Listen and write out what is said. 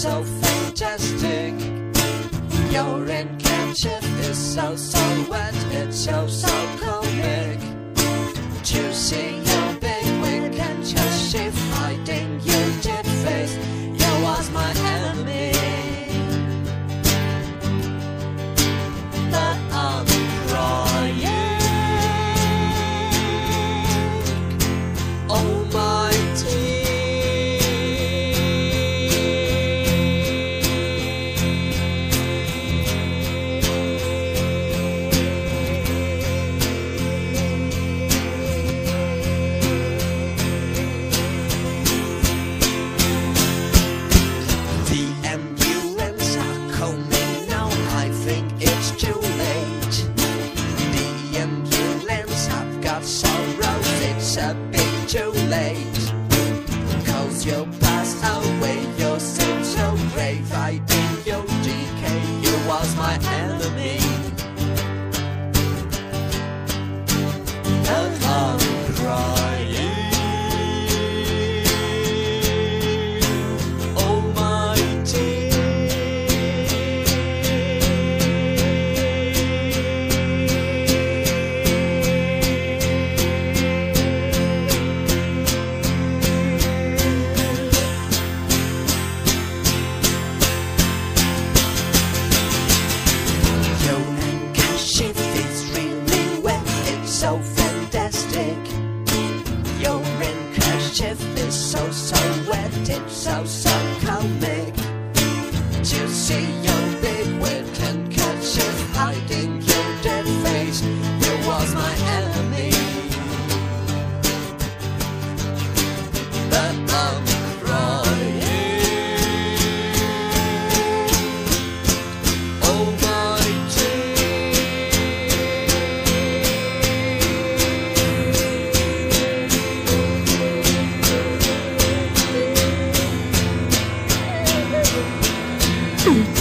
so fantastic. Your handkerchief is so wet, it's so comic. To see your big wig handkerchief hiding your dead face, you was my enemy. But I'm crying. Oh my a bit too late, 'cause you passed away, you're still so brave. I think your decay, you was my enemy. And I'm crying. Oh my so fantastic. Your handkerchief is so wet, it's so comic. To see your big wet handkerchief hiding your dead face, you was my enemy. But I'm crying. Oh my Mm-hmm.